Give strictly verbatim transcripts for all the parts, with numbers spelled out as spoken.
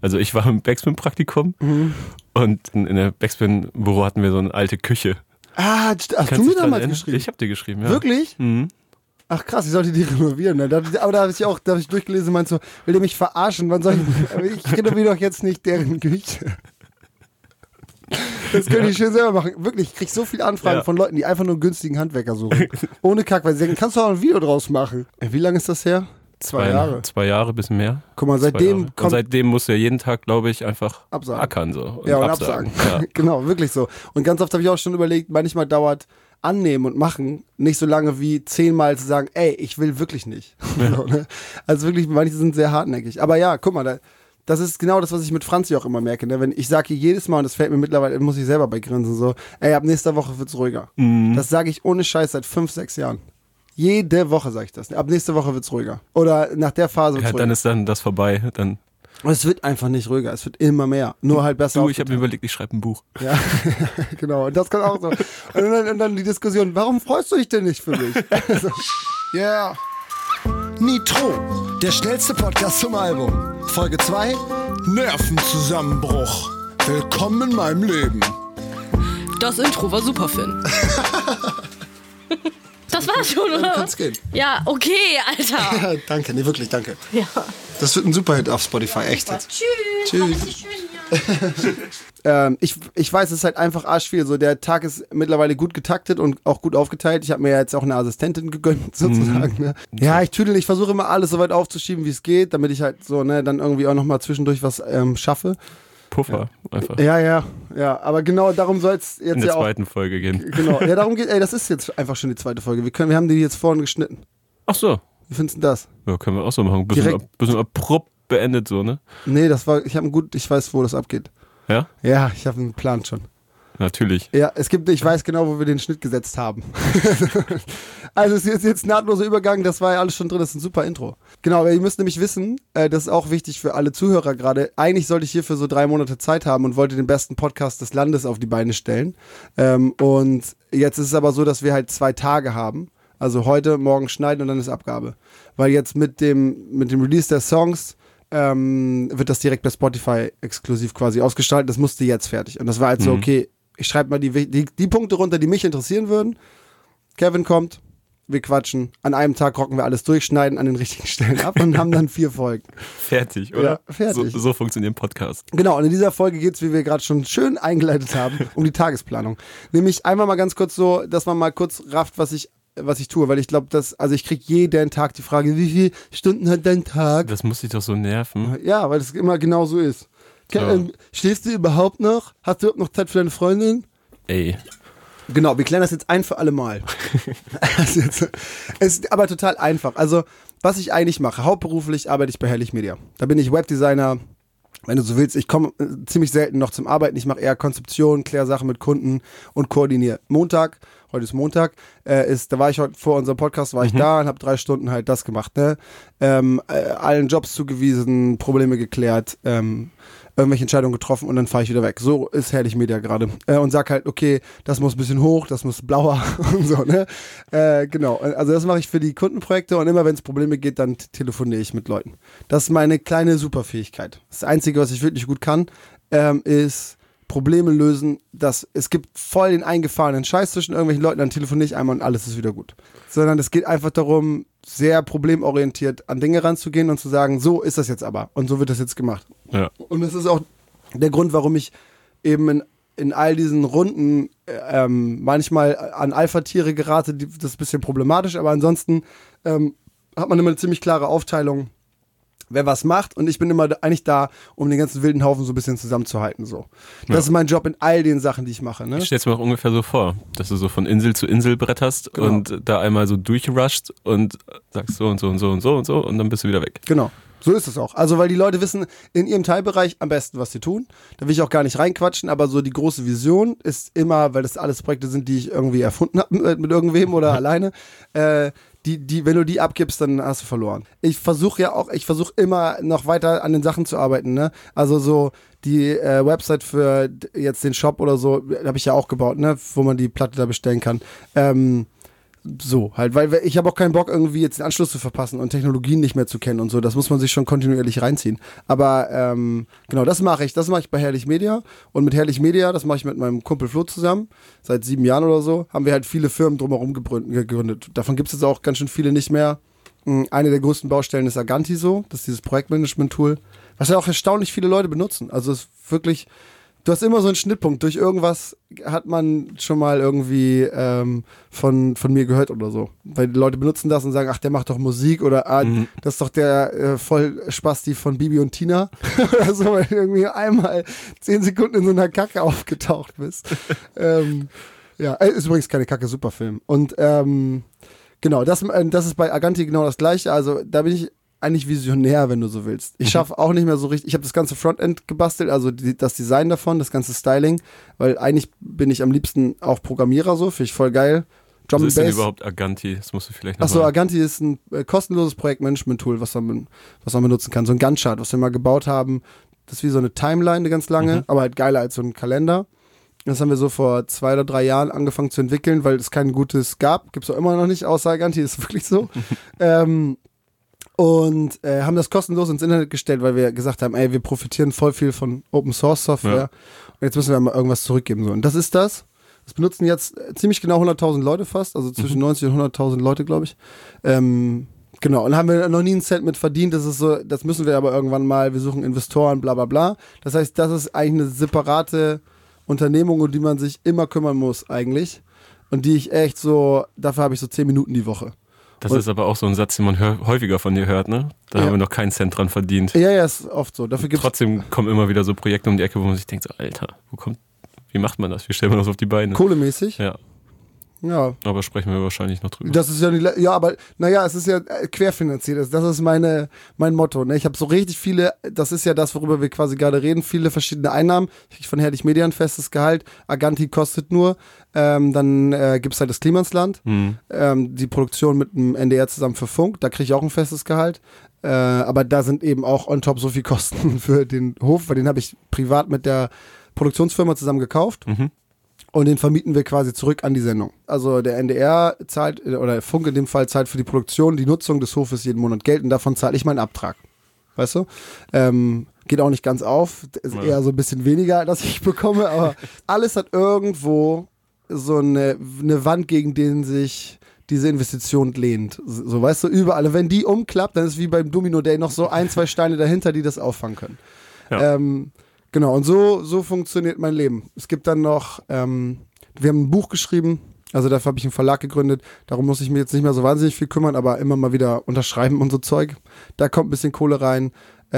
Also ich war im Backspin-Praktikum mhm. und in, in der Backspin-Büro hatten wir so eine alte Küche. Ah, hast Kannst du mir damals geschrieben? Ich hab dir geschrieben, ja. Wirklich? Mhm. Ach krass, ich sollte die renovieren. Ne? Da, aber da habe ich auch da hab ich durchgelesen und meinte so, will ihr mich verarschen? Wann soll ich, ich renoviere doch jetzt nicht deren Küche. Das könnte ich schön selber machen. Wirklich, ich kriege so viele Anfragen ja. von Leuten, die einfach nur einen günstigen Handwerker suchen. Ohne Kack, weil sie sagen, kannst du auch ein Video draus machen. Wie lange ist das her? Zwei, zwei Jahre. Zwei Jahre, bisschen mehr. Guck mal, seitdem kommt... Und seitdem musst du ja jeden Tag, glaube ich, einfach absagen. ackern. So, und ja, und absagen. absagen. Ja. Genau, wirklich so. Und ganz oft habe ich auch schon überlegt, manchmal dauert annehmen und machen nicht so lange wie zehnmal zu sagen, ey, ich will wirklich nicht. Ja. So, ne? Also wirklich, manche sind sehr hartnäckig. Aber ja, guck mal, da, das ist genau das, was ich mit Franzi auch immer merke. Ne? Wenn ich sage jedes Mal, und das fällt mir mittlerweile, muss ich selber bei grinsen, so, ey, ab nächster Woche wird's ruhiger. Mhm. Das sage ich ohne Scheiß seit fünf, sechs Jahren. Jede Woche sage ich das. Ab nächster Woche wird's ruhiger. Oder nach der Phase wird's ja, ruhiger. Dann ist dann das vorbei. Dann Und es wird einfach nicht ruhiger, es wird immer mehr. Nur halt besser. Du, ich habe mir überlegt, ich schreibe ein Buch. Ja, genau. Und das kann auch so. Und dann, und dann die Diskussion, warum freust du dich denn nicht für mich? So. Yeah. Nitro, der schnellste Podcast zum Album. Folge zwei, Nervenzusammenbruch. Willkommen in meinem Leben. Das Intro war super, Finn. Das war's schon, oder? Kann's gehen. Ja, okay, Alter. Ja, danke, nee, wirklich, danke. Ja. Das wird ein Superhit auf Spotify, echt jetzt. Tschüss. Tschüss. ähm, ich, ich weiß, es ist halt einfach arschviel. So, der Tag ist mittlerweile gut getaktet und auch gut aufgeteilt. Ich habe mir ja jetzt auch eine Assistentin gegönnt, sozusagen. Mhm. Ne? Ja, ich tüdel, ich versuche immer alles so weit aufzuschieben, wie es geht, damit ich halt so, ne, dann irgendwie auch nochmal zwischendurch was ähm, schaffe. Puffer, ja. einfach. Ja, ja, ja. Aber genau darum soll es jetzt in der ja auch. zweiten Folge gehen. Genau. Ja, darum geht, ey, das ist jetzt einfach schon die zweite Folge. Wir können, wir haben die jetzt vorhin geschnitten. Ach so. Wie findest du das? Ja, können wir auch so machen. Bisschen, ab, bisschen abrupt beendet so, ne? Nee, das war, ich habe gut, ich weiß, wo das abgeht. Ja? Ja, ich habe einen Plan schon. Natürlich. Ja, es gibt, ich weiß genau, wo wir den Schnitt gesetzt haben. Also es ist jetzt nahtloser Übergang, das war ja alles schon drin, das ist ein super Intro. Genau, aber ihr müsst nämlich wissen, äh, das ist auch wichtig für alle Zuhörer gerade, eigentlich sollte ich hierfür so drei Monate Zeit haben und wollte den besten Podcast des Landes auf die Beine stellen. Ähm, und jetzt ist es aber so, dass wir halt zwei Tage haben. Also heute, morgen schneiden und dann ist Abgabe. Weil jetzt mit dem, mit dem Release der Songs ähm, wird das direkt bei Spotify exklusiv quasi ausgestaltet. Das musste jetzt fertig. Und das war halt so, okay, ich schreibe mal die, die, die Punkte runter, die mich interessieren würden. Kevin kommt, wir quatschen. An einem Tag rocken wir alles durch, schneiden an den richtigen Stellen ab und haben dann vier Folgen. Fertig, oder? Ja, fertig. So, so funktioniert ein Podcast. Genau, und in dieser Folge geht es, wie wir gerade schon schön eingeleitet haben, um die Tagesplanung. Nämlich einmal mal ganz kurz so, dass man mal kurz rafft, was ich was ich tue, weil ich glaube, dass, also ich kriege jeden Tag die Frage, wie viele Stunden hat dein Tag? Das muss dich doch so nerven. Ja, weil das immer genau so ist. Ja. Ähm, schläfst du überhaupt noch? Hast du überhaupt noch Zeit für deine Freundin? Ey. Genau, wir klären das jetzt ein für alle Mal. Es ist aber total einfach. Also, was ich eigentlich mache, hauptberuflich arbeite ich bei Herrlich Media. Da bin ich Webdesigner, wenn du so willst. Ich komme ziemlich selten noch zum Arbeiten. Ich mache eher Konzeption, kläre Sachen mit Kunden und koordiniere. Montag, heute ist Montag, äh, ist, da war ich heute vor unserem Podcast, war ich mhm. da und habe drei Stunden halt das gemacht. Ne? Ähm, äh, allen Jobs zugewiesen, Probleme geklärt, ähm, irgendwelche Entscheidungen getroffen und dann fahre ich wieder weg. So ist Herrlich Media gerade. Äh, und sag halt, okay, das muss ein bisschen hoch, das muss blauer und so, ne? Äh, genau, also das mache ich für die Kundenprojekte und immer wenn es Probleme geht, dann t- telefoniere ich mit Leuten. Das ist meine kleine Superfähigkeit. Das Einzige, was ich wirklich gut kann, ähm, ist Probleme lösen. Das, es gibt voll den eingefahrenen Scheiß zwischen irgendwelchen Leuten, dann telefoniere ich einmal und alles ist wieder gut. Sondern es geht einfach darum, sehr problemorientiert an Dinge ranzugehen und zu sagen, so ist das jetzt aber und so wird das jetzt gemacht. Ja. Und das ist auch der Grund, warum ich eben in, in all diesen Runden ähm, manchmal an Alpha-Tiere gerate, die, das ist ein bisschen problematisch, aber ansonsten ähm, hat man immer eine ziemlich klare Aufteilung, wer was macht und ich bin immer eigentlich da, um den ganzen wilden Haufen so ein bisschen zusammenzuhalten. So. Das ja. ist mein Job in all den Sachen, die ich mache. Ne? Ich stell's mir auch ungefähr so vor, dass du so von Insel zu Insel bretterst genau. und da einmal so durchrushst und sagst so und so und so und so und so und dann bist du wieder weg. Genau. So ist es auch. Also, weil die Leute wissen in ihrem Teilbereich am besten, was sie tun. Da will ich auch gar nicht reinquatschen, aber so die große Vision ist immer, weil das alles Projekte sind, die ich irgendwie erfunden habe mit, mit irgendwem oder alleine, äh, die, die, wenn du die abgibst, dann hast du verloren. Ich versuche ja auch, ich versuche immer noch weiter an den Sachen zu arbeiten, ne? Also so die äh, Website für jetzt den Shop oder so, habe ich ja auch gebaut, ne? Wo man die Platte da bestellen kann. Ähm, So, halt, weil wir- ich habe auch keinen Bock, irgendwie jetzt den Anschluss zu verpassen und Technologien nicht mehr zu kennen und so. Das muss man sich schon kontinuierlich reinziehen. Aber ähm, genau, das mache ich. Das mache ich bei Herrlich Media. Und mit Herrlich Media, das mache ich mit meinem Kumpel Flo zusammen, seit sieben Jahren oder so, haben wir halt viele Firmen drumherum gegründet. gegründet. Davon gibt es jetzt auch ganz schön viele nicht mehr. Mh, Eine der größten Baustellen ist Aganti so, das ist dieses Projektmanagement-Tool, was ja auch erstaunlich viele Leute benutzen. Also es ist wirklich... Du hast immer so einen Schnittpunkt. Durch irgendwas hat man schon mal irgendwie ähm, von, von mir gehört oder so. Weil die Leute benutzen das und sagen, ach, der macht doch Musik oder ah, Mhm. das ist doch der äh, Vollspasti von Bibi und Tina oder so, weil du irgendwie einmal zehn Sekunden in so einer Kacke aufgetaucht bist. ähm, ja, äh, ist übrigens keine Kacke, super Film. Und ähm, genau, das, äh, das ist bei Aganti genau das Gleiche. Also da bin ich eigentlich visionär, wenn du so willst. Ich schaffe auch nicht mehr so richtig, ich habe das ganze Frontend gebastelt, also die, das Design davon, das ganze Styling, weil eigentlich bin ich am liebsten auch Programmierer so, finde ich voll geil. Drum Was and ist denn Bass. überhaupt Aganti? Das musst du vielleicht noch Achso, mal... Aganti ist ein äh, kostenloses Projektmanagement-Tool, was man, was man benutzen kann. So ein Gantt-Chart, was wir mal gebaut haben. Das ist wie so eine Timeline, eine ganz lange, Mhm. aber halt geiler als so ein Kalender. Das haben wir so vor zwei oder drei Jahren angefangen zu entwickeln, weil es kein gutes gab. Gibt es auch immer noch nicht, außer Aganti, ist wirklich so. ähm, und äh, haben das kostenlos ins Internet gestellt, weil wir gesagt haben, ey, wir profitieren voll viel von Open Source Software Ja. und jetzt müssen wir mal irgendwas zurückgeben. So. Und das ist das. Das benutzen jetzt äh, ziemlich genau hunderttausend Leute fast, also zwischen neunzig und hunderttausend Leute, glaube ich. Ähm, genau, und haben wir noch nie einen Cent mit verdient. Das ist so, das müssen wir aber irgendwann mal, wir suchen Investoren, bla bla bla. Das heißt, das ist eigentlich eine separate Unternehmung, um die man sich immer kümmern muss eigentlich. Und die ich echt so, dafür habe ich so zehn Minuten die Woche. Das Und- ist aber auch so ein Satz, den man hör- häufiger von dir hört, ne? Da Ja. haben wir noch keinen Cent dran verdient. Ja, ja, ist oft so. Dafür gibt's Trotzdem kommen immer wieder so Projekte um die Ecke, wo man sich denkt, so, Alter, wo kommt, wie macht man das? Wie stellt man das auf die Beine? kohlemäßig. Ja, Ja. aber sprechen wir wahrscheinlich noch drüber. Das ist ja nicht, le- ja, aber naja, es ist ja äh, querfinanziert. Das das ist meine, mein Motto. Ne? Ich habe so richtig viele, das ist ja das, worüber wir quasi gerade reden, viele verschiedene Einnahmen. Ich krieg von Herrlich Media ein festes Gehalt. Aganti kostet nur. Ähm, dann äh, gibt's halt das Klimansland. Hm. Ähm, die Produktion mit dem N D R zusammen für Funk. Da kriege ich auch ein festes Gehalt. Äh, aber da sind eben auch on top so viel Kosten für den Hof, weil den habe ich privat mit der Produktionsfirma zusammen gekauft. Mhm. Und den vermieten wir quasi zurück an die Sendung. Also der N D R zahlt, oder Funk in dem Fall zahlt für die Produktion, die Nutzung des Hofes jeden Monat Geld und davon zahle ich meinen Abtrag. Weißt du? Ähm, geht auch nicht ganz auf, ist Ja. eher so ein bisschen weniger, dass ich bekomme, aber alles hat irgendwo so eine, eine Wand, gegen den sich diese Investition lehnt. So, weißt du, überall. Und wenn die umklappt, dann ist wie beim Domino Day noch so ein, zwei Steine dahinter, die das auffangen können. Ja. Ähm, genau, und so, so funktioniert mein Leben. Es gibt dann noch, ähm, wir haben ein Buch geschrieben, also dafür habe ich einen Verlag gegründet, darum muss ich mir jetzt nicht mehr so wahnsinnig viel kümmern, aber immer mal wieder unterschreiben und so Zeug. Da kommt ein bisschen Kohle rein.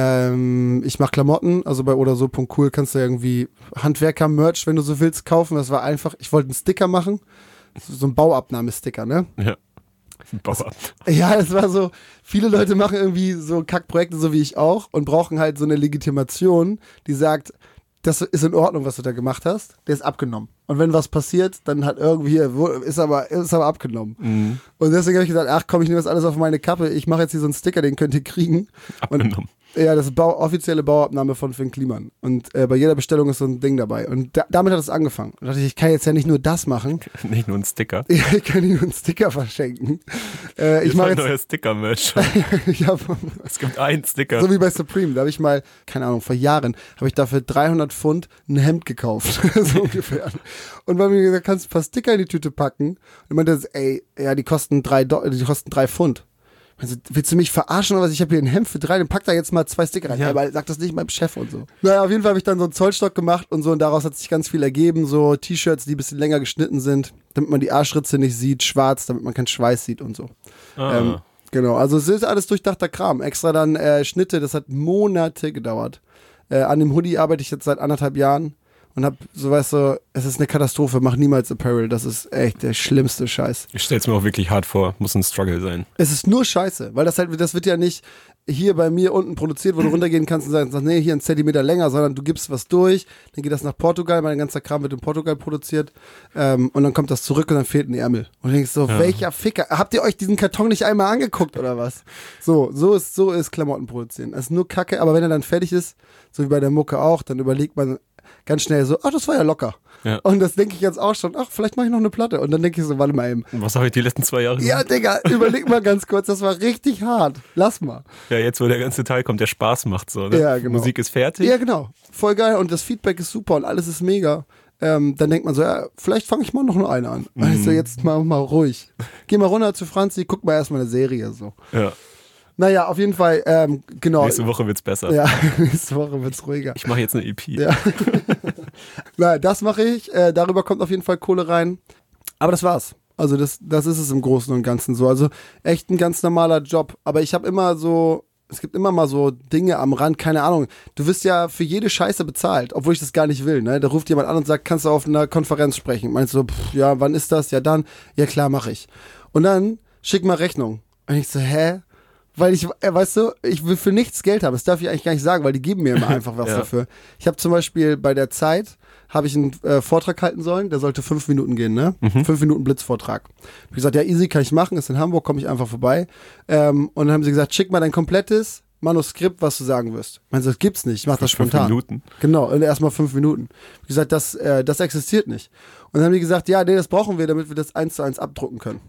Ähm, ich mache Klamotten, also bei oder so Punkt cool kannst du irgendwie Handwerker-Merch, wenn du so willst, kaufen. Das war einfach, ich wollte einen Sticker machen, so ein Bauabnahmesticker, ne? Ja. Bauer. Ja, das war so, viele Leute machen irgendwie so Kackprojekte, so wie ich auch, und brauchen halt so eine Legitimation, die sagt, das ist in Ordnung, was du da gemacht hast, der ist abgenommen. Und wenn was passiert, dann hat irgendwie, wo- ist aber, ist aber abgenommen. Mhm. Und deswegen habe ich gesagt, ach komm, ich nehme das alles auf meine Kappe, ich mache jetzt hier so einen Sticker, den könnt ihr kriegen. Abgenommen. Ja, das ist Bau, offizielle Bauabnahme von Finn Kliman. Und äh, bei jeder Bestellung ist so ein Ding dabei. Und da, damit hat es angefangen. Und da dachte ich, ich kann jetzt ja nicht nur das machen. Nicht nur ein Sticker. Ja, ich kann Ihnen einen Sticker verschenken. Äh, ich Jetzt mache ein jetzt, neuer Sticker-Merch. ich hab, Es gibt einen Sticker. so wie bei Supreme, da habe ich mal, keine Ahnung, vor Jahren, habe ich dafür dreihundert Pfund ein Hemd gekauft, so ungefähr. Und weil mir gesagt, kannst du ein paar Sticker in die Tüte packen? Und man meinte, ey, ja, die kosten drei, Do- die kosten drei Pfund. Also, willst du mich verarschen oder was? Ich habe hier ein Hemd für drei, dann pack da jetzt mal zwei Sticker rein. Ja. Ja. Aber sag das nicht meinem Chef und so. Naja, auf jeden Fall habe ich dann so einen Zollstock gemacht und so und daraus hat sich ganz viel ergeben. So T-Shirts, die ein bisschen länger geschnitten sind, damit man die Arschritze nicht sieht, schwarz, damit man keinen Schweiß sieht und so. Ah. Ähm, genau, also es ist alles durchdachter Kram. Extra dann äh, Schnitte, das hat Monate gedauert. Äh, an dem Hoodie arbeite ich jetzt seit anderthalb Jahren und hab, so weißt du, es ist eine Katastrophe, mach niemals Apparel, das ist echt der schlimmste Scheiß. Ich stell's mir auch wirklich hart vor. Muss ein Struggle sein. Es ist nur Scheiße, weil das halt, das wird ja nicht, hier bei mir unten produziert, wo du runtergehen kannst und sagst, nee, hier einen Zentimeter länger, sondern du gibst was durch, dann geht das nach Portugal, mein ganzer Kram wird in Portugal produziert ähm, und dann kommt das zurück und dann fehlten die Ärmel. Und du denkst so, ja. welcher Ficker, habt ihr euch diesen Karton nicht einmal angeguckt oder was? So, so ist, so ist Klamotten produzieren. Das ist nur Kacke, aber wenn er dann fertig ist, so wie bei der Mucke auch, dann überlegt man ganz schnell so, ach, das war ja locker. Ja. Und das denke ich jetzt auch schon, ach, vielleicht mache ich noch eine Platte. Und dann denke ich so, warte mal eben. Was habe ich die letzten zwei Jahre gemacht? Ja, Digga, überleg mal ganz kurz, das war richtig hart. Lass mal. Ja, jetzt, wo der ganze Teil kommt, der Spaß macht so, ne? Ja, genau. Musik ist fertig. Ja, genau. Voll geil und das Feedback ist super und alles ist mega. Ähm, dann denkt man so, ja, vielleicht fange ich mal noch eine an. Mhm. Also jetzt mal, mal ruhig. Geh mal runter zu Franzi, guck mal erstmal eine Serie so. Ja. Naja, auf jeden Fall, ähm, genau. Nächste Woche wird's besser. Ja, nächste Woche wird's ruhiger. Ich mache jetzt eine E P. Ja. Na, das mache ich. Äh, darüber kommt auf jeden Fall Kohle rein. Aber das war's. Also das, das ist es im Großen und Ganzen so. Also echt ein ganz normaler Job. Aber ich habe immer so, es gibt immer mal so Dinge am Rand, keine Ahnung. Du wirst ja für jede Scheiße bezahlt, obwohl ich das gar nicht will. Ne? Da ruft jemand an und sagt, kannst du auf einer Konferenz sprechen? Meinst du, pff, ja, wann ist das? Ja, dann. Ja, klar, mache ich. Und dann schick mal Rechnung. Und ich so, hä? Weil ich, äh, weißt du, ich will für nichts Geld haben. Das darf ich eigentlich gar nicht sagen, weil die geben mir immer einfach was ja. dafür. Ich habe zum Beispiel bei der Zeit, habe ich einen äh, Vortrag halten sollen, der sollte fünf Minuten gehen, ne? Mhm. Fünf Minuten Blitzvortrag. Hab ich gesagt, ja, easy, kann ich machen, ist in Hamburg, komme ich einfach vorbei. Ähm, und dann haben sie gesagt, schick mal dein komplettes Manuskript, was du sagen wirst. Ich meine, das gibt's nicht, ich mach das spontan. Fünf Minuten? Genau, und erstmal fünf Minuten. Ich hab gesagt, das, äh, das existiert nicht. Und dann haben die gesagt, ja, nee, das brauchen wir, damit wir das eins zu eins abdrucken können.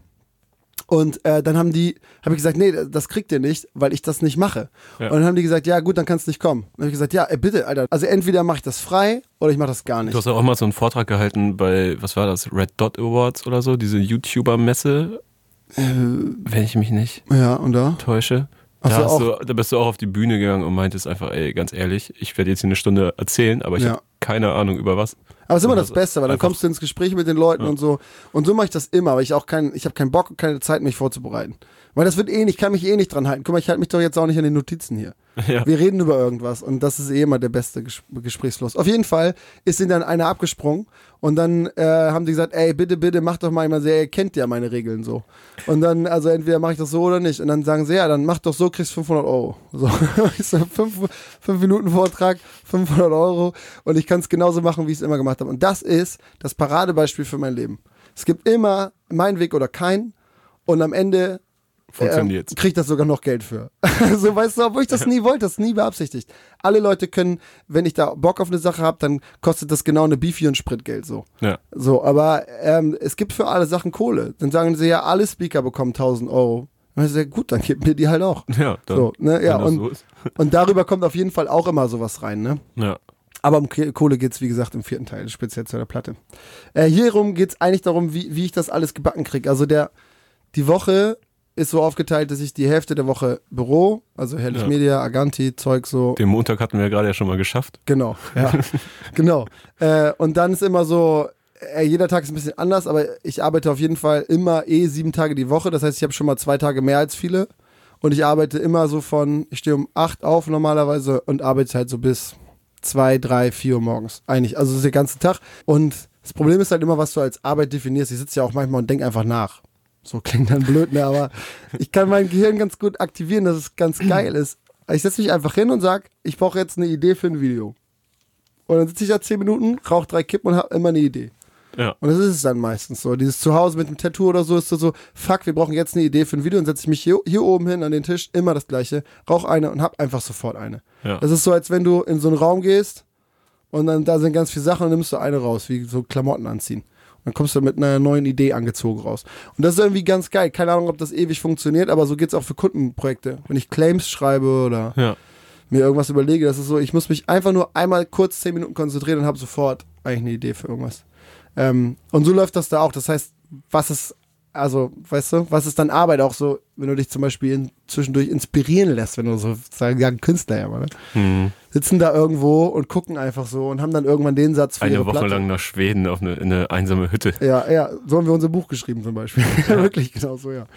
Und äh, dann haben die, habe ich gesagt, nee, das kriegt ihr nicht, weil ich das nicht mache. Ja. Und dann haben die gesagt, ja gut, dann kannst du nicht kommen. Dann habe ich gesagt, ja, ey, bitte, Alter. Also entweder mache ich das frei oder ich mache das gar nicht. Du hast auch mal so einen Vortrag gehalten bei, was war das, Red Dot Awards oder so, diese YouTuber-Messe, äh, wenn ich mich nicht ja, und da? täusche. Da, so, hast du, da bist du auch auf die Bühne gegangen und meintest einfach, ey, ganz ehrlich, ich werde jetzt hier eine Stunde erzählen, aber ich ja. habe keine Ahnung über was. Aber es ist immer das Beste, weil dann kommst du ins Gespräch mit den Leuten ja. und so. Und so mache ich das immer, weil ich auch kein, ich habe keinen Bock und keine Zeit, mich vorzubereiten. Weil das wird eh nicht, ich kann mich eh nicht dran halten. Guck mal, ich halte mich doch jetzt auch nicht an den Notizen hier. Ja. Wir reden über irgendwas und das ist eh immer der beste Ges- Gesprächsfluss. Auf jeden Fall ist ihnen dann einer abgesprungen und dann äh, haben die gesagt, ey, bitte, bitte, mach doch mal immer so, ihr kennt ja meine Regeln so. Und dann, also entweder mache ich das so oder nicht. Und dann sagen sie, ja, dann mach doch so, kriegst fünfhundert Euro. So, ich so, fünf, fünf Minuten Vortrag, fünfhundert Euro und ich kann es genauso machen, wie ich es immer gemacht habe. Und das ist das Paradebeispiel für mein Leben. Es gibt immer meinen Weg oder keinen und am Ende funktioniert. Ähm, kriegt das sogar noch Geld für. So, weißt du, obwohl ich das nie wollte, das nie beabsichtigt. Alle Leute können, wenn ich da Bock auf eine Sache habe, dann kostet das genau eine Beefy und Spritgeld so. Ja. So, aber ähm, es gibt für alle Sachen Kohle. Dann sagen sie ja, alle Speaker bekommen tausend Euro. Und ich sage, gut, dann gib mir die halt auch. Ja, dann, so, ne? ja, wenn das und, so ist. Und darüber kommt auf jeden Fall auch immer sowas rein, ne? Ja. Aber um Kohle geht es, wie gesagt, im vierten Teil, speziell zu der Platte. Äh, hierum geht es eigentlich darum, wie, wie ich das alles gebacken kriege. Also der, die Woche ist so aufgeteilt, dass ich die Hälfte der Woche Büro, also Herrlich ja. Media, Aganti, Zeug so. Den Montag hatten wir ja gerade ja schon mal geschafft. Genau, ja, genau. Äh, und dann ist immer so, äh, jeder Tag ist ein bisschen anders, aber ich arbeite auf jeden Fall immer eh sieben Tage die Woche. Das heißt, ich habe schon mal zwei Tage mehr als viele. Und ich arbeite immer so von, ich stehe um acht auf normalerweise und arbeite halt so bis zwei, drei, vier Uhr morgens. Eigentlich, also das ist der ganze Tag. Und das Problem ist halt immer, was du als Arbeit definierst. Ich sitze ja auch manchmal und denke einfach nach. So klingt dann blöd, ne? Aber ich kann mein Gehirn ganz gut aktivieren, dass es ganz geil ist. Ich setze mich einfach hin und sage, ich brauche jetzt eine Idee für ein Video. Und dann sitze ich da zehn Minuten, rauche drei Kippen und habe immer eine Idee. Ja. Und das ist es dann meistens so. Dieses Zuhause mit dem Tattoo oder so ist so, so fuck, wir brauchen jetzt eine Idee für ein Video und setze ich mich hier, hier oben hin an den Tisch, immer das Gleiche, rauche eine und hab einfach sofort eine. Ja. Das ist so, als wenn du in so einen Raum gehst und dann da sind ganz viele Sachen und nimmst du eine raus, wie so Klamotten anziehen. Und dann kommst du mit einer neuen Idee angezogen raus. Und das ist irgendwie ganz geil. Keine Ahnung, ob das ewig funktioniert, aber so geht's auch für Kundenprojekte. Wenn ich Claims schreibe oder ja. mir irgendwas überlege, das ist so, ich muss mich einfach nur einmal kurz zehn Minuten konzentrieren und habe sofort eigentlich eine Idee für irgendwas. Ähm, und so läuft das da auch. Das heißt, was ist, also, weißt du, was ist dann Arbeit auch so, wenn du dich zum Beispiel in, zwischendurch inspirieren lässt, wenn du so, sagen ja, Künstler ja mal, ne? Mhm. Sitzen da irgendwo und gucken einfach so und haben dann irgendwann den Satz für eine ihre Woche Platte. lang nach Schweden auf eine, in eine einsame Hütte. Ja, ja, so haben wir unser Buch geschrieben zum Beispiel. Ja. Wirklich, genau so, ja.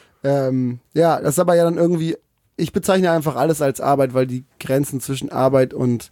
Ähm, ja, das ist aber ja dann irgendwie, ich bezeichne einfach alles als Arbeit, weil die Grenzen zwischen Arbeit und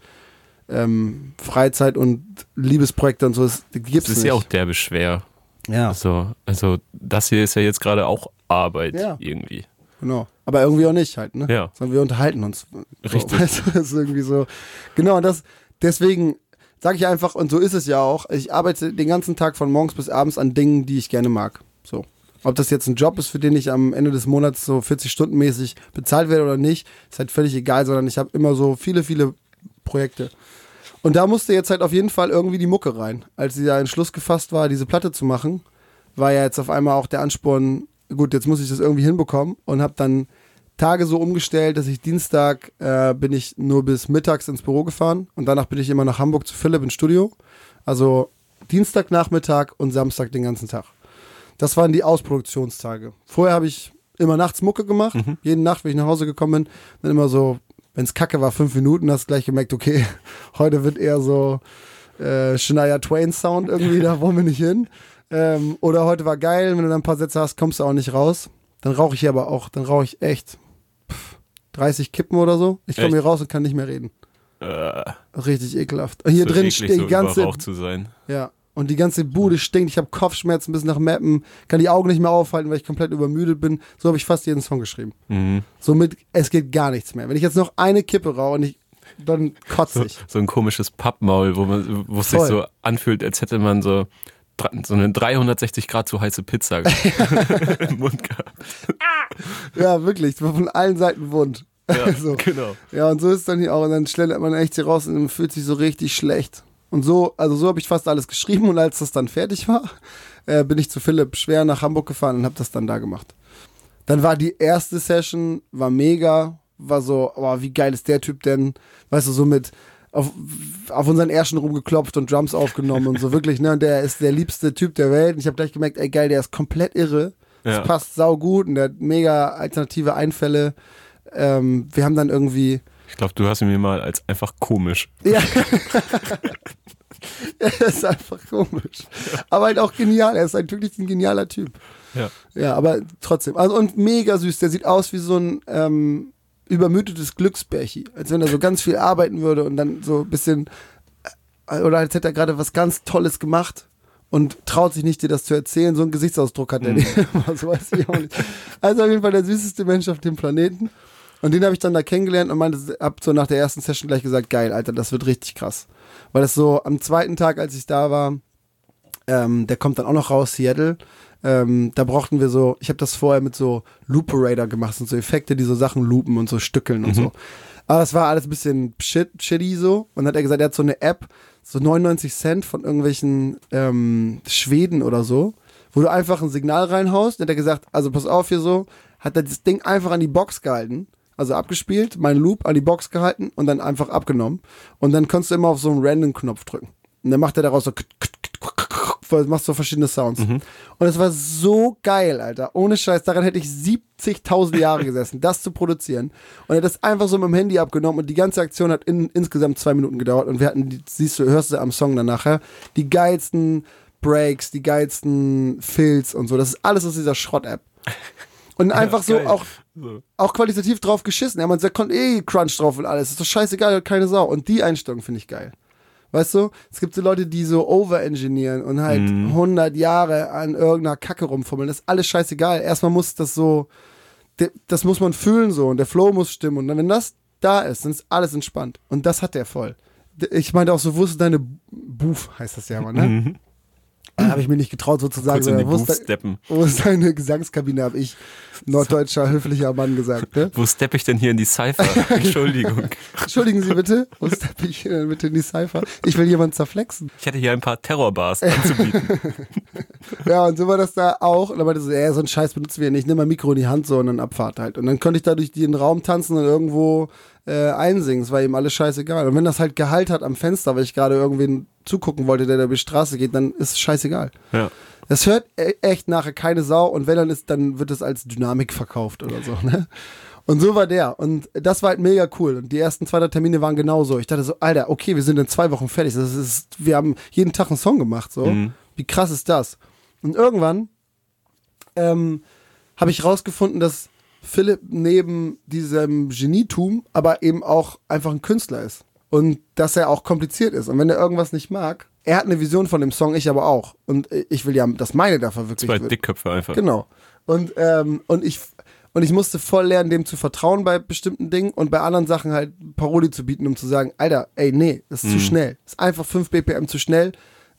ähm, Freizeit und Liebesprojekte und so, das gibt's nicht. Das ist ja auch derbe schwer. Ja. Also, also das hier ist ja jetzt gerade auch Arbeit ja. irgendwie. Genau. Aber irgendwie auch nicht halt, ne? Ja. Sondern wir unterhalten uns. Richtig. So, weißt du, das ist irgendwie so. Genau, und das, deswegen sage ich einfach, und so ist es ja auch, ich arbeite den ganzen Tag von morgens bis abends an Dingen, die ich gerne mag. So. Ob das jetzt ein Job ist, für den ich am Ende des Monats so vierzig Stunden mäßig bezahlt werde oder nicht, ist halt völlig egal, sondern ich habe immer so viele, viele Projekte. Und da musste jetzt halt auf jeden Fall irgendwie die Mucke rein. Als dieser Entschluss gefasst war, diese Platte zu machen, war ja jetzt auf einmal auch der Ansporn, gut, jetzt muss ich das irgendwie hinbekommen und habe dann Tage so umgestellt, dass ich Dienstag äh, bin ich nur bis mittags ins Büro gefahren und danach bin ich immer nach Hamburg zu Philipp ins Studio. Also Dienstagnachmittag und Samstag den ganzen Tag. Das waren die Ausproduktionstage. Vorher habe ich immer nachts Mucke gemacht, mhm. jede Nacht, wenn ich nach Hause gekommen bin, dann immer so, wenn es kacke war, fünf Minuten, hast du gleich gemerkt, okay, heute wird eher so äh, Shania Twain Sound irgendwie, da wollen wir nicht hin. Ähm, oder heute war geil, wenn du dann ein paar Sätze hast, kommst du auch nicht raus. Dann rauche ich hier aber auch, dann rauche ich echt pff, dreißig Kippen oder so. Ich komme hier raus und kann nicht mehr reden. Äh, Richtig ekelhaft. Hier so drin eklig, steht die so ganze überraucht zu sein. Ja, und die ganze Bude stinkt. Ich habe Kopfschmerzen bis nach Mappen, kann die Augen nicht mehr aufhalten, weil ich komplett übermüdet bin. So habe ich fast jeden Song geschrieben. Mhm. Somit, es geht gar nichts mehr. Wenn ich jetzt noch eine Kippe rauche und ich, dann kotze ich. So, so ein komisches Pappmaul, wo man, wo es sich so anfühlt, als hätte man so so eine dreihundertsechzig Grad zu heiße Pizza im Mund gehabt. Ja, wirklich. Das war von allen Seiten wund. Ja, so. genau. Ja, und so ist es dann hier auch. Und dann schlendert man echt hier raus und man fühlt sich so richtig schlecht. Und so, also so habe ich fast alles geschrieben. Und als das dann fertig war, äh, bin ich zu Philipp schwer nach Hamburg gefahren und habe das dann da gemacht. Dann war die erste Session, war mega, war so, oh, wie geil ist der Typ denn? Weißt du, so mit auf, auf unseren Ärschen rumgeklopft und Drums aufgenommen und so wirklich, ne? Und der ist der liebste Typ der Welt. Und ich habe gleich gemerkt, ey geil, der ist komplett irre. Das Ja. passt sau gut und der hat mega alternative Einfälle. Ähm, wir haben dann irgendwie. Ich glaube, du hast ihn mir mal als einfach komisch. Ja. Er ist einfach komisch. Aber halt auch genial. Er ist halt wirklich ein genialer Typ. Ja. Ja, aber trotzdem. Also und mega süß. Der sieht aus wie so ein ähm, übermüdetes Glücksbärchi. Als wenn er so ganz viel arbeiten würde und dann so ein bisschen. Äh, oder als hätte er gerade was ganz Tolles gemacht und traut sich nicht, dir das zu erzählen. So einen Gesichtsausdruck hat er Mhm. nicht. So weiß ich auch nicht. Also auf jeden Fall der süßeste Mensch auf dem Planeten. Und den habe ich dann da kennengelernt und meinte, hab so nach der ersten Session gleich gesagt, geil, Alter, das wird richtig krass. Weil das so am zweiten Tag, als ich da war, ähm, der kommt dann auch noch raus, Seattle, ähm, da brauchten wir so, ich habe das vorher mit so Looperator gemacht, das sind so Effekte, die so Sachen loopen und so stückeln und Mhm. so. Aber das war alles ein bisschen shit, shitty so. Und dann hat er gesagt, er hat so eine App, so neunundneunzig Cent von irgendwelchen ähm, Schweden oder so, wo du einfach ein Signal reinhaust. Dann hat er gesagt, also pass auf hier so, hat er das Ding einfach an die Box gehalten. Also abgespielt, meinen Loop an die Box gehalten und dann einfach abgenommen. Und dann kannst du immer auf so einen Random-Knopf drücken. Und dann macht er daraus so, machst so verschiedene Sounds. Mhm. Und es war so geil, Alter. Ohne Scheiß, daran hätte ich siebzigtausend Jahre gesessen, das zu produzieren. Und er hat das einfach so mit dem Handy abgenommen und die ganze Aktion hat in, insgesamt zwei Minuten gedauert. Und wir hatten, die, siehst du, hörst du am Song dann nachher, die geilsten Breaks, die geilsten Fills und so. Das ist alles aus dieser Schrott-App. Und einfach so geil. auch, So. auch qualitativ drauf geschissen. Ja, man sagt, kommt eh Crunch drauf und alles. Ist doch scheißegal, keine Sau. Und die Einstellung finde ich geil. Weißt du, es gibt so Leute, die so overengineeren und halt Mhm. hundert Jahre an irgendeiner Kacke rumfummeln. Das ist alles scheißegal. Erstmal muss das so, de- das muss man fühlen so und der Flow muss stimmen. Und dann, wenn das da ist, dann ist alles entspannt. Und das hat der voll. D- Ich meinte auch so, wo ist deine Boof, heißt das ja immer, ne? Mhm. Da habe ich mir nicht getraut, so zu sagen. Kurz in die sondern, wo, ist Booth de- steppen. wo ist deine Gesangskabine, habe ich, norddeutscher, höflicher Mann gesagt. Ne? Wo steppe ich denn hier in die Cypher? Entschuldigung. Entschuldigen Sie bitte, wo steppe ich äh, bitte in die Cypher? Ich will jemanden zerflexen. Ich hätte hier ein paar Terrorbars anzubieten. Ja, und so war das da auch. Und dann meinte so, ey, so einen Scheiß benutzen wir nicht. Nimm mal Mikro in die Hand so und dann Abfahrt halt. Und dann konnte ich da durch den Raum tanzen und irgendwo äh, einsingen. Es war ihm alles scheißegal. Und wenn das halt Gehalt hat am Fenster, weil ich gerade irgendwen zugucken wollte, der da über die Straße geht, dann ist es scheißegal. Ja. Das hört e- echt nachher keine Sau und wenn dann ist, dann wird es als Dynamik verkauft oder so, ne? Und so war der. Und das war halt mega cool. Und die ersten zwei, drei Termine waren genauso. Ich dachte so, Alter, okay, wir sind in zwei Wochen fertig. Das ist, wir haben jeden Tag einen Song gemacht, so. Mhm. Wie krass ist das? Und irgendwann ähm, habe ich rausgefunden, dass Philipp neben diesem Genietum aber eben auch einfach ein Künstler ist. Und dass er auch kompliziert ist. Und wenn er irgendwas nicht mag, er hat eine Vision von dem Song, ich aber auch. Und ich will ja, dass meine da verwirklicht Zwei wird. Dickköpfe einfach. Genau. Und, ähm, und ich, Und ich musste voll lernen, dem zu vertrauen bei bestimmten Dingen und bei anderen Sachen halt Paroli zu bieten, um zu sagen, Alter, ey, nee, das ist Mhm. zu schnell. Das ist einfach fünf B P M zu schnell.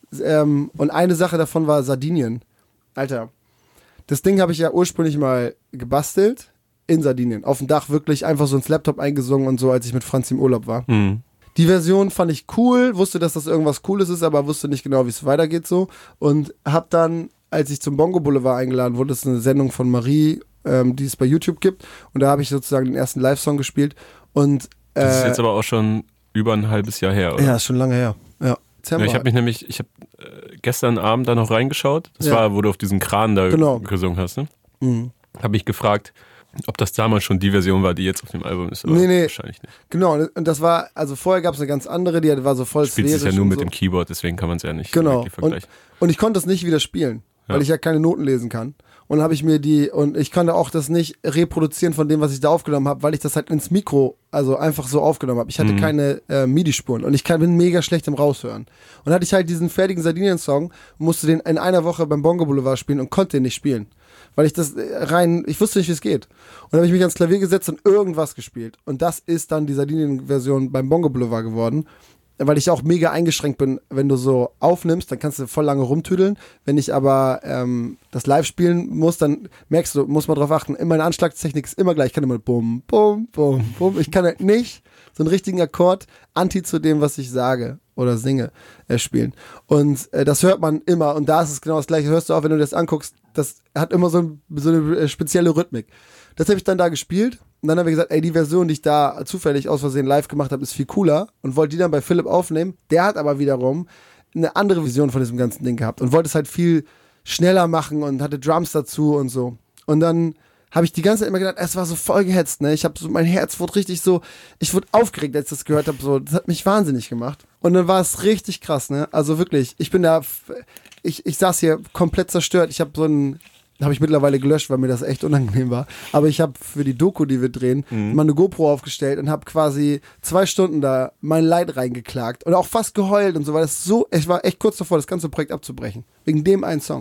Ähm, und eine Sache davon war Sardinien. Alter, das Ding habe ich ja ursprünglich mal gebastelt in Sardinien. Auf dem Dach wirklich einfach so ins Laptop eingesungen und so, als ich mit Franz im Urlaub war. Mhm. Die Version fand ich cool, wusste, dass das irgendwas Cooles ist, aber wusste nicht genau, wie es weitergeht so. Und hab dann, als ich zum Bongo Boulevard eingeladen wurde, das ist eine Sendung von Marie, ähm, die es bei YouTube gibt. Und da habe ich sozusagen den ersten Live-Song gespielt. Und, äh, Das ist jetzt aber auch schon über ein halbes Jahr her, oder? ja, ist schon lange her. Ja, Ja, ich habe mich nämlich, ich habe äh, gestern Abend da noch reingeschaut. Das Ja. war, wo du auf diesen Kran da Genau. gesungen hast, ne? Mhm. Habe ich gefragt, ob das damals schon die Version war, die jetzt auf dem Album ist. Aber Nee, nee. wahrscheinlich nicht. Genau, und das war, also vorher gab es eine ganz andere, die war so voll Du spielst es ja sphärisch nur und mit so. dem Keyboard, deswegen kann man es ja nicht Genau. wirklich Und, vergleichen. und ich konnte es nicht wieder spielen, weil Ja. ich ja keine Noten lesen kann. Und dann habe ich mir die, und ich konnte auch das nicht reproduzieren von dem, was ich da aufgenommen habe, weil ich das halt ins Mikro, also einfach so aufgenommen habe. Ich hatte Mhm. keine äh, MIDI-Spuren und ich kann, bin mega schlecht im Raushören. Und dann hatte ich halt diesen fertigen Sardinien-Song, musste den in einer Woche beim Bongo Boulevard spielen und konnte den nicht spielen. Weil ich das äh, rein, ich wusste nicht, wie es geht. Und dann habe ich mich ans Klavier gesetzt und irgendwas gespielt. Und das ist dann die Sardinien-Version beim Bongo Boulevard geworden. Weil ich auch mega eingeschränkt bin, wenn du so aufnimmst, dann kannst du voll lange rumtüdeln. Wenn ich aber ähm, das live spielen muss, dann merkst du, muss man drauf achten, meine Anschlagstechnik ist immer gleich. Ich kann immer bum, bum, bum, bum. Ich kann halt nicht so einen richtigen Akkord anti zu dem, was ich sage oder singe, äh, spielen. Und äh, das hört man immer. Und da ist es genau das Gleiche. Hörst du auch, wenn du das anguckst, das hat immer so, ein, so eine äh, spezielle Rhythmik. Das habe ich dann da gespielt. Und dann haben wir gesagt, ey, die Version, die ich da zufällig aus Versehen live gemacht habe, ist viel cooler und wollte die dann bei Philipp aufnehmen. Der hat aber wiederum eine andere Vision von diesem ganzen Ding gehabt und wollte es halt viel schneller machen und hatte Drums dazu und so. Und dann habe ich die ganze Zeit immer gedacht, es war so voll gehetzt, ne? Ich habe so, mein Herz wurde richtig so, ich wurde aufgeregt, als ich das gehört habe, so, das hat mich wahnsinnig gemacht. Und dann war es richtig krass, ne? Also wirklich, ich bin da, ich, ich saß hier komplett zerstört. Ich habe so ein habe ich mittlerweile gelöscht, weil mir das echt unangenehm war. Aber ich habe für die Doku, die wir drehen, Mhm. mal eine GoPro aufgestellt und habe quasi zwei Stunden da mein Leid reingeklagt und auch fast geheult und so, weil das so, ich war echt kurz davor, das ganze Projekt abzubrechen. Wegen dem einen Song.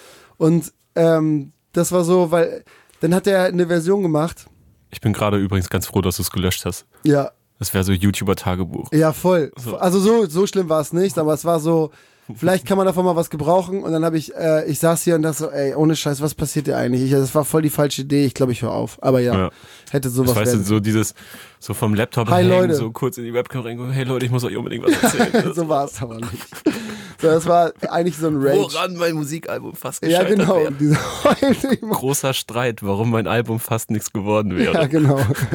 Und ähm, das war so, weil dann hat er eine Version gemacht. Ich bin gerade übrigens ganz froh, dass du es gelöscht hast. Ja, Das wäre so YouTuber-Tagebuch. ja, voll. So. Also so, so schlimm war es nicht, aber es war so, vielleicht kann man davon mal was gebrauchen. Und dann habe ich, äh, ich saß hier und dachte so, ey, ohne Scheiß, was passiert dir eigentlich? Ich, das war voll die falsche Idee. Ich glaube, ich höre auf. Aber ja, Ja. hätte sowas Das weißt du, werden. so dieses, so vom Laptop Hi, hängen, Leute. so kurz in die Webcam rein, hey Leute, ich muss euch unbedingt was erzählen. So war es aber nicht. So, das war eigentlich so ein Rage. Woran mein Musikalbum fast Ja, gescheitert genau. wäre. Diese Heule im- Großer Streit, warum mein Album fast nichts geworden wäre. Ja, genau.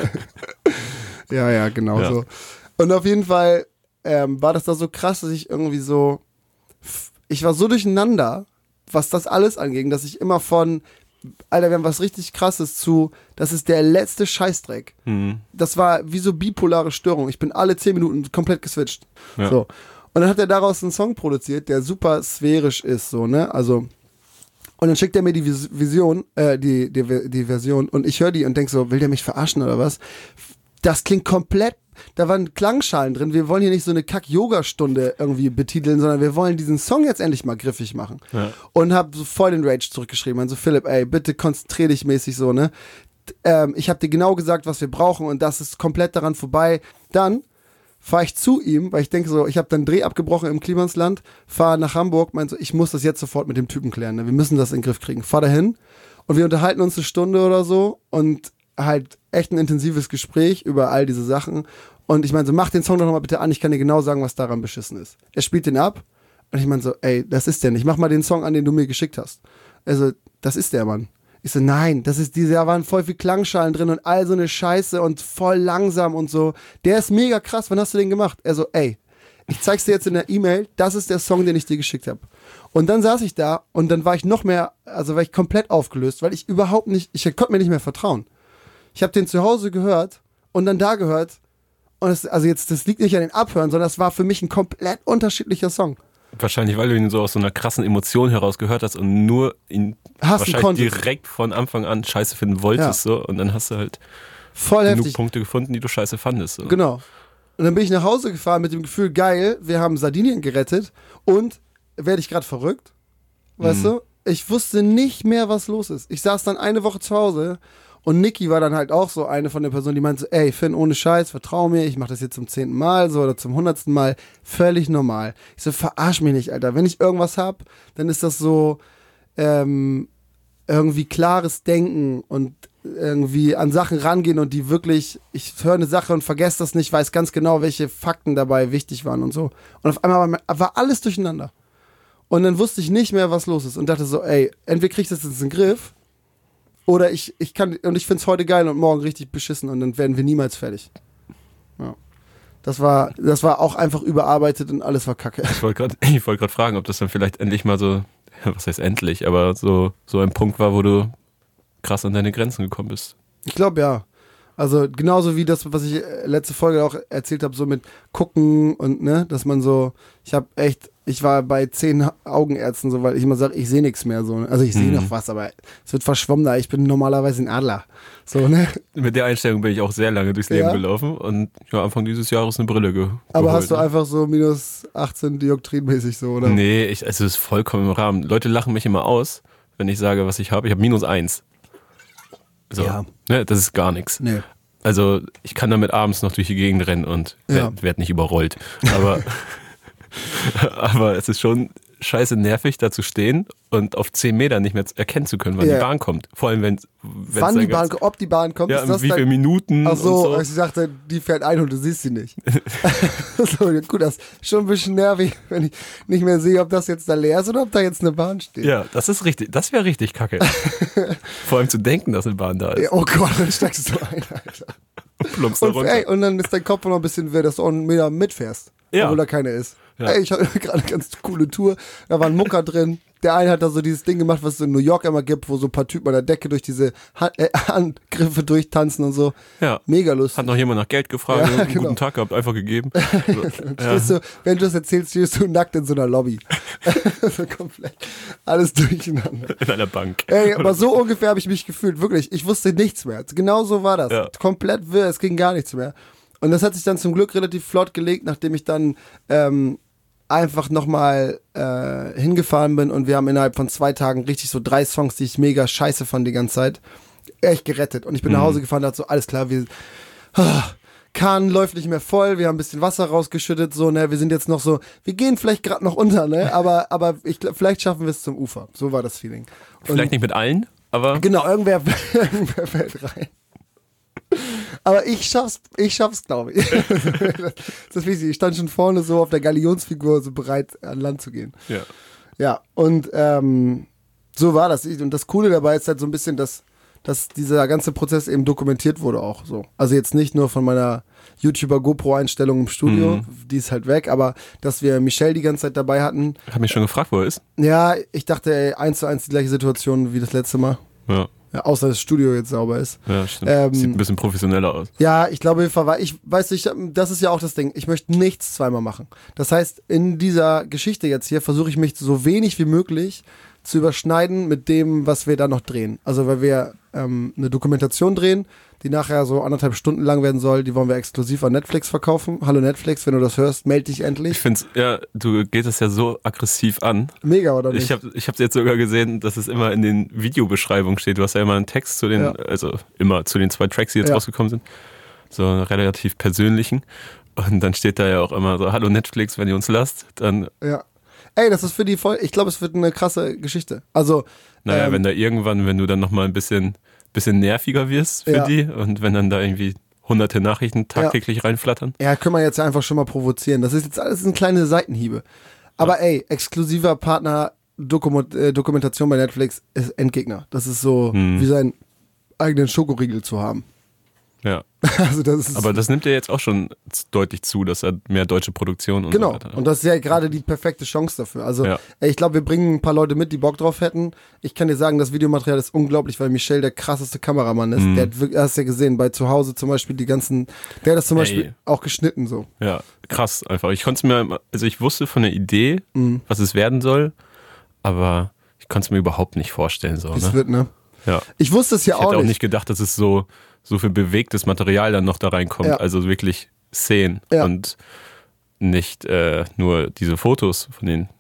ja, ja, genau Ja. so. Und auf jeden Fall ähm, war das da so krass, dass ich irgendwie so, ich war so durcheinander, was das alles anging, dass ich immer von, Alter, wir haben was richtig Krasses zu, das ist der letzte Scheißdreck. Mhm. Das war wie so bipolare Störung. Ich bin alle zehn Minuten komplett geswitcht. Ja. So. Und dann hat er daraus einen Song produziert, der super sphärisch ist, so, ne? Also, und dann schickt er mir die Vis- Vision, äh, die, die, die Version, und ich höre die und denk so, will der mich verarschen oder was? Das klingt komplett, da waren Klangschalen drin. Wir wollen hier nicht so eine Kack-Yoga-Stunde irgendwie betiteln, sondern wir wollen diesen Song jetzt endlich mal griffig machen. Ja. Und hab so voll den Rage zurückgeschrieben. Also Philipp, ey, bitte konzentrier dich mäßig so, ne? Ähm, ich habe dir genau gesagt, was wir brauchen und das ist komplett daran vorbei. Dann fahre ich zu ihm, weil ich denke so, ich habe dann Dreh abgebrochen im Klimansland, fahre nach Hamburg, meinte so, ich muss das jetzt sofort mit dem Typen klären, ne? Wir müssen das in den Griff kriegen. Fahr dahin und wir unterhalten uns eine Stunde oder so und halt echt ein intensives Gespräch über all diese Sachen. Und ich meine so, mach den Song doch nochmal bitte an, ich kann dir genau sagen, was daran beschissen ist. Er spielt den ab und ich meine so, ey, das ist der nicht. Mach mal den Song an, den du mir geschickt hast. Also, das ist der, Mann. Ich so, nein, das ist diese, da waren voll viel Klangschalen drin und all so eine Scheiße und voll langsam und so. Der ist mega krass, wann hast du den gemacht? Er so, ey, ich zeig's dir jetzt in der E-Mail, das ist der Song, den ich dir geschickt habe. Und dann saß ich da und dann war ich noch mehr, also war ich komplett aufgelöst, weil ich überhaupt nicht, ich konnte mir nicht mehr vertrauen. Ich habe den zu Hause gehört und dann da gehört und es, also jetzt, das liegt nicht an den Abhören, sondern das war für mich ein komplett unterschiedlicher Song. Wahrscheinlich, weil du ihn so aus so einer krassen Emotion heraus gehört hast und nur ihn Hassen wahrscheinlich konntest. direkt von Anfang an scheiße finden wolltest. So, und dann hast du halt Voll genug heftig. Punkte gefunden, die du scheiße fandest. So. Genau. Und dann bin ich nach Hause gefahren mit dem Gefühl, geil, wir haben Sardinien gerettet und werde ich gerade verrückt? Weißt Mhm. du? Ich wusste nicht mehr, was los ist. Ich saß dann eine Woche zu Hause Und Niki war dann halt auch so eine von den Personen, die meinte so, ey Finn, ohne Scheiß, vertrau mir, ich mache das jetzt zum zehnten Mal so oder zum hundertsten Mal, völlig normal. Ich so, verarsch mich nicht, Alter. Wenn ich irgendwas hab, dann ist das so ähm, irgendwie klares Denken und irgendwie an Sachen rangehen und die wirklich, ich höre eine Sache und vergesse das nicht, weiß ganz genau, welche Fakten dabei wichtig waren und so. Und auf einmal war, war alles durcheinander. Und dann wusste ich nicht mehr, was los ist und dachte so, ey, entweder krieg ich das jetzt in den Griff oder ich, ich kann, und ich find's heute geil und morgen richtig beschissen und dann werden wir niemals fertig. Ja. Das war, das war auch einfach überarbeitet und alles war kacke. Ich wollte gerade ich wollt grad fragen, ob das dann vielleicht endlich mal so, was heißt endlich, aber so, so ein Punkt war, wo du krass an deine Grenzen gekommen bist. Ich glaube, ja. Also genauso wie das, was ich letzte Folge auch erzählt habe, so mit gucken und ne, dass man so, ich habe echt, ich war bei zehn Augenärzten so, weil ich immer sage, ich sehe nichts mehr so. Ne? Also ich sehe Mhm. noch was, aber es wird verschwommener. Ich bin normalerweise ein Adler. So, ne? Mit der Einstellung bin ich auch sehr lange durchs Leben Ja. gelaufen und ja, Anfang dieses Jahres eine Brille ge Aber geholt, hast du ne? einfach so minus achtzehn Dioptrien-mäßig so, oder? Nee, ich, also es ist vollkommen im Rahmen. Leute lachen mich immer aus, wenn ich sage, was ich habe. Ich habe minus eins. So, Ja. ne, das ist gar nichts. Nee. Also ich kann damit abends noch durch die Gegend rennen und Ja. werd, werd nicht überrollt. Aber, aber es ist schon scheiße nervig, da zu stehen und auf zehn Meter nicht mehr erkennen zu können, wann Ja. die Bahn kommt. Vor allem, wenn Wann die Bahn, ob die Bahn kommt, ja, ist in das wie dann... viele Minuten Ach so, und so. ich dachte, die fährt ein und du siehst sie nicht. So, ja, gut, das ist schon ein bisschen nervig, wenn ich nicht mehr sehe, ob das jetzt da leer ist oder ob da jetzt eine Bahn steht. Ja, das ist richtig, das wäre richtig kacke. Vor allem zu denken, dass eine Bahn da ist. Ja, oh Gott, dann steigst du ein, Alter. Plumpst da Und, runter. ey, und dann ist dein Kopf noch ein bisschen wirr, dass du auch einen Meter mitfährst, Ja. obwohl da keine ist. Ja. Ey, ich hatte gerade eine ganz coole Tour, da war ein Mucker drin. Der eine hat da so dieses Ding gemacht, was es in New York immer gibt, wo so ein paar Typen an der Decke durch diese Hand, äh, Handgriffe durchtanzen und so. Ja. Mega lustig. Hat noch jemand nach Geld gefragt, Ja, einen genau. guten Tag gehabt, einfach gegeben. So, Dann ja. stehst du, wenn du das erzählst, stehst du nackt in so einer Lobby. So komplett alles durcheinander. In einer Bank. Ey, aber so ungefähr habe ich mich gefühlt, wirklich. Ich wusste nichts mehr. Genau so war das. Ja. Komplett wirr, es ging gar nichts mehr. Und das hat sich dann zum Glück relativ flott gelegt, nachdem ich dann ähm, einfach nochmal äh, hingefahren bin und wir haben innerhalb von zwei Tagen richtig so drei Songs, die ich mega scheiße fand die ganze Zeit, echt gerettet. Und ich bin Mhm. nach Hause gefahren und dachte so, alles klar, wir... Ah, Kahn läuft nicht mehr voll, wir haben ein bisschen Wasser rausgeschüttet, so, ne, wir sind jetzt noch so, wir gehen vielleicht gerade noch unter, ne, aber, aber ich, glaub, vielleicht schaffen wir es zum Ufer. So war das Feeling. Und Vielleicht nicht mit allen, aber genau, irgendwer, irgendwer fällt rein. Aber ich schaff's, ich schaff's, glaube ich. Das ist wichtig. Ich stand schon vorne so auf der Galionsfigur, so bereit an Land zu gehen. ja. Ja, und ähm, so war das. Und das Coole dabei ist halt so ein bisschen, dass, dass dieser ganze Prozess eben dokumentiert wurde auch so. Also jetzt nicht nur von meiner YouTuber-GoPro-Einstellung im Studio, Mhm. die ist halt weg, aber dass wir Michelle die ganze Zeit dabei hatten. Hab mich schon gefragt, wo er ist. Ja, ich dachte, ey, eins zu eins die gleiche Situation wie das letzte Mal. Ja, Ja, außer das Studio jetzt sauber ist. ja stimmt. Ähm, Sieht ein bisschen professioneller aus. Ja, ich glaube, wir verwe- ich weiß nicht, das ist ja auch das Ding. Ich möchte nichts zweimal machen. Das heißt, in dieser Geschichte jetzt hier versuche ich mich so wenig wie möglich zu überschneiden mit dem, was wir da noch drehen. Also, weil wir ähm, eine Dokumentation drehen, die nachher so anderthalb Stunden lang werden soll, die wollen wir exklusiv an Netflix verkaufen. Hallo Netflix, wenn du das hörst, meld dich Ich endlich. finde ja, du gehst es ja so aggressiv an. Mega, oder nicht? Ich habe ich hab's jetzt sogar gesehen, dass es immer in den Videobeschreibungen steht. Du hast ja immer einen Text zu den, Ja. also immer zu den zwei Tracks, die jetzt Ja. rausgekommen sind. So einen relativ persönlichen. Und dann steht da ja auch immer so, hallo Netflix, wenn ihr uns lasst, dann, Ja. Ey, das ist für die voll, ich glaube, es wird eine krasse Geschichte. Also, naja, ähm, wenn da irgendwann, wenn du dann nochmal ein bisschen, bisschen nerviger wirst für Ja. die und wenn dann da irgendwie hunderte Nachrichten tagtäglich reinflattern. Ja, können wir jetzt ja einfach schon mal provozieren. Das ist jetzt alles ein kleine Seitenhiebe. Aber ey, exklusiver Partner Dokum äh, Dokumentation bei Netflix ist Endgegner. Das ist so Hm. wie seinen eigenen Schokoriegel zu haben. Ja. Also das ist Aber das nimmt ja jetzt auch schon deutlich zu, dass er mehr deutsche Produktion und so genau. weiter. Und das ist ja gerade die perfekte Chance dafür. Also Ja. ey, ich glaube, wir bringen ein paar Leute mit, die Bock drauf hätten. Ich kann dir sagen, das Videomaterial ist unglaublich, weil Michel der krasseste Kameramann ist. Mhm. Der hat wirklich, hast du ja gesehen, bei zu Hause zum Beispiel die ganzen, der hat das zum Ey. Beispiel auch geschnitten so. Ja, krass einfach. Ich konnte es mir, also ich wusste von der Idee, Mhm. was es werden soll, aber ich konnte es mir überhaupt nicht vorstellen. So, Wie es ne? wird, ne? Ja. Ich wusste es ja Ich hätte auch auch nicht. nicht gedacht, dass es so, so viel bewegtes Material dann noch da reinkommt. Ja. Also wirklich Szenen Ja. und nicht äh, nur diese Fotos von den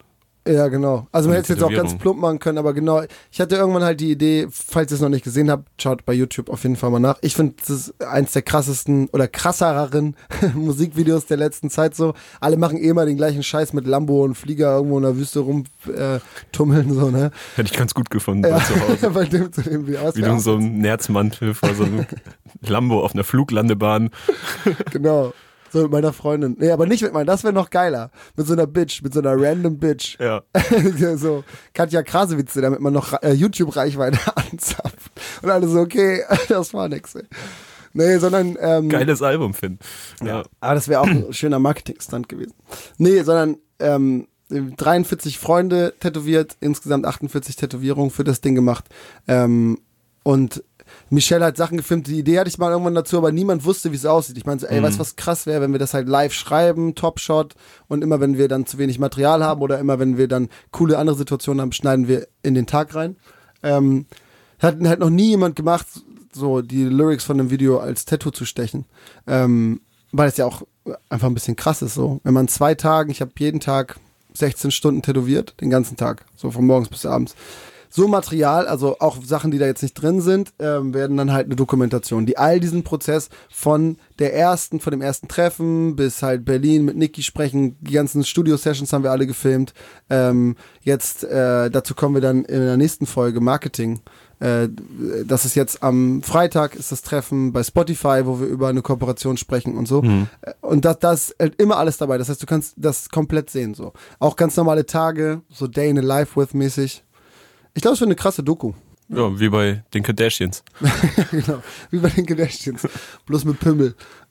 Ja, genau. Also man Und hätte es jetzt auch ganz Tätowierung. plump machen können, aber genau. Ich hatte irgendwann halt die Idee, falls ihr es noch nicht gesehen habt, schaut bei YouTube auf jeden Fall mal nach. Ich finde, das ist eins der krassesten oder krassereren Musikvideos der letzten Zeit so. Alle machen eh mal den gleichen Scheiß mit Lambo und Flieger irgendwo in der Wüste rumtummeln, äh, tummeln, so, ne? Hätte ich ganz gut gefunden Ja, bei zu Hause. bei dem, zu dem Video. Wie du in so einem Nerzmantel vor so einem Lambo auf einer Fluglandebahn. Genau. So mit meiner Freundin. Nee, aber nicht mit meiner, das wäre noch geiler. Mit so einer Bitch, mit so einer random Bitch. Ja. So Katja Krasowitz, damit man noch äh, YouTube-Reichweite anzapft. Und alle so, okay, das war nix. Ey. Nee, sondern... Ähm, Geiles Album, Finn. Ja. ja. Aber das wäre auch ein schöner Marketing-Stunt gewesen. Nee, sondern ähm, dreiundvierzig Freunde tätowiert, insgesamt achtundvierzig Tätowierungen für das Ding gemacht. Ähm, und Michelle hat Sachen gefilmt, die Idee hatte ich mal irgendwann dazu, aber niemand wusste, wie es aussieht. Ich meinte so, ey, Mhm. weißt du, was krass wäre, wenn wir das halt live schreiben, Top-Shot, und immer wenn wir dann zu wenig Material haben oder immer wenn wir dann coole andere Situationen haben, schneiden wir in den Tag rein. Ähm, hat halt noch nie jemand gemacht, so die Lyrics von einem Video als Tattoo zu stechen. Ähm, weil es ja auch einfach ein bisschen krass ist so. Wenn man zwei Tagen, ich habe jeden Tag sechzehn Stunden tätowiert, den ganzen Tag, so von morgens bis abends. So Material, also auch Sachen, die da jetzt nicht drin sind, ähm, werden dann halt eine Dokumentation, die all diesen Prozess von der ersten, von dem ersten Treffen bis halt Berlin mit Niki sprechen, die ganzen Studio-Sessions haben wir alle gefilmt. Ähm, jetzt, äh, dazu kommen wir dann in der nächsten Folge Marketing. Äh, das ist jetzt am Freitag ist das Treffen bei Spotify, wo wir über eine Kooperation sprechen und so. Mhm. Und das, das ist halt immer alles dabei. Das heißt, du kannst das komplett sehen so. Auch ganz normale Tage, so Day in a Life with mäßig. Ich glaube, es wird eine krasse Doku. Ja, wie bei den Kardashians. Genau, wie bei den Kardashians. Bloß mit Pimmel.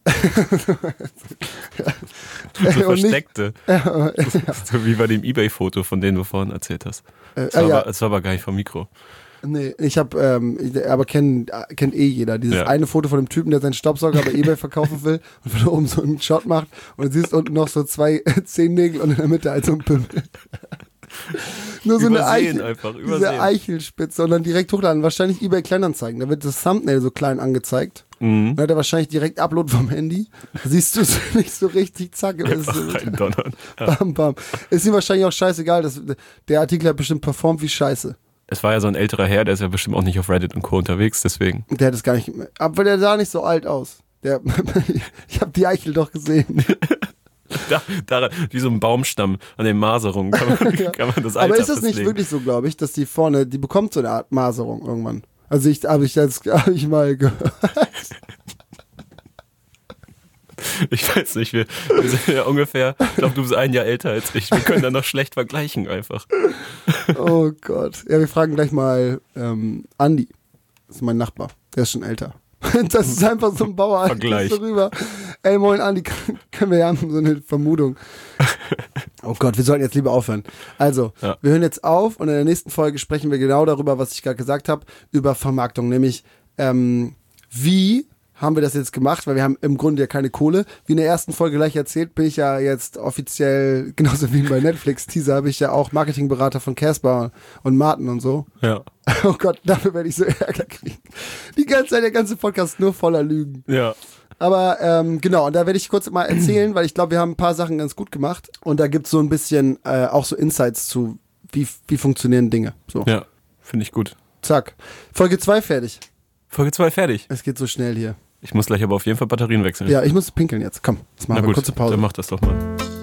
So Und nicht- versteckte. So wie bei dem Ebay-Foto, von dem du vorhin erzählt hast. Äh, Das war, äh, ja. aber, das war aber gar nicht vom Mikro. Nee, ich habe, ähm, ich- aber kennt kennt eh jeder. Dieses Ja. eine Foto von dem Typen, der seinen Staubsauger bei eBay verkaufen will und von oben so einen Shot macht und du siehst unten noch so zwei Zehennägel und in der Mitte halt so ein Pimmel. Nur so eine Übersehen Eichel, einfach, diese übersehen. Eichelspitze und dann direkt hochladen. Wahrscheinlich eBay Kleinanzeigen. Da wird das Thumbnail so klein angezeigt. Mhm. Dann hat er wahrscheinlich direkt Upload vom Handy. Da siehst du es nicht so richtig, zack. ist es so- Einfach reindonnern. Ja. Bam, bam. Ist ihm wahrscheinlich auch scheißegal. Das, der Artikel hat bestimmt performt wie scheiße. Es war ja so ein älterer Herr, der ist ja bestimmt auch nicht auf Reddit und Co. unterwegs, deswegen. Der hat es gar nicht mehr. Aber der sah nicht so alt aus. Der, ich habe die Eichel doch gesehen. Da, daran, wie so ein Baumstamm an den Maserungen kann man, Ja. kann man das Alter Aber ist es nicht festlegen. wirklich so, glaube ich, dass die vorne, die bekommt so eine Art Maserung irgendwann? Also ich habe ich jetzt hab ich mal gehört. Ich weiß nicht, wir, wir sind ja ungefähr, ich glaube, du bist ein Jahr älter als ich. Wir können da noch schlecht vergleichen einfach. Oh Gott. Ja, wir fragen gleich mal ähm, Andi. Das ist mein Nachbar. Der ist schon älter. Das ist einfach so ein Bauer. Vergleich. So rüber. Ey, moin Andi, können wir haben so eine Vermutung. Oh Gott, wir sollten jetzt lieber aufhören. Also, Ja. wir hören jetzt auf und in der nächsten Folge sprechen wir genau darüber, was ich gerade gesagt habe, über Vermarktung. Nämlich, ähm, wie haben wir das jetzt gemacht, weil wir haben im Grunde ja keine Kohle. Wie in der ersten Folge gleich erzählt, bin ich ja jetzt offiziell, genauso wie bei Netflix, Teaser, habe ich ja auch Marketingberater von Casper und Martin und so. Ja. Oh Gott, dafür werde ich so Ärger kriegen. Die ganze Zeit, der ganze Podcast nur voller Lügen. Ja. Aber ähm, genau, und da werde ich kurz mal erzählen, weil ich glaube, wir haben ein paar Sachen ganz gut gemacht. Und da gibt es so ein bisschen äh, auch so Insights zu, wie, wie funktionieren Dinge. So, Ja, finde ich gut. zack. Folge zwei fertig. Folge zwei fertig. Es geht so schnell hier. Ich muss gleich aber auf jeden Fall Batterien wechseln. Ja, ich muss pinkeln jetzt. Komm, jetzt Na machen wir gut, eine kurze Pause. dann mach das doch mal.